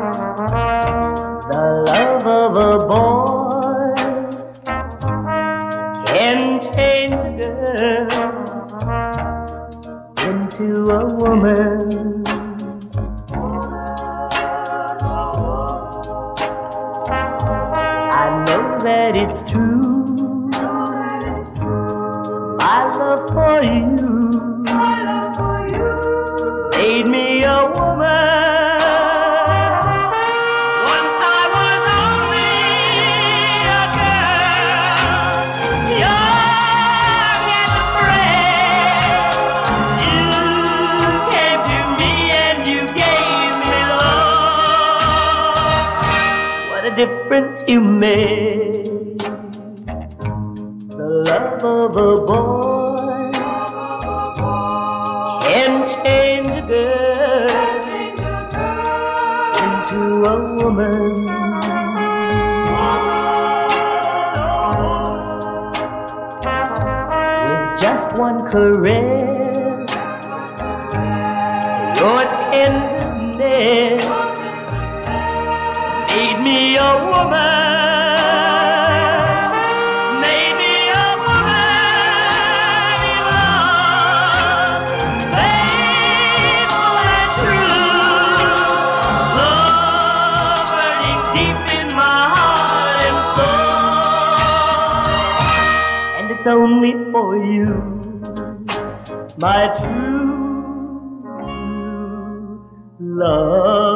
The love of a boy can change a girl into a woman. I know that it's true. My love for you made me a woman. Once I was only a girl, young and afraid. You came to me and you gave me love. What a difference you made. The love of a boy can change a girl into a woman. With just one caress, your tenderness made me a woman. It's only for you, my true love.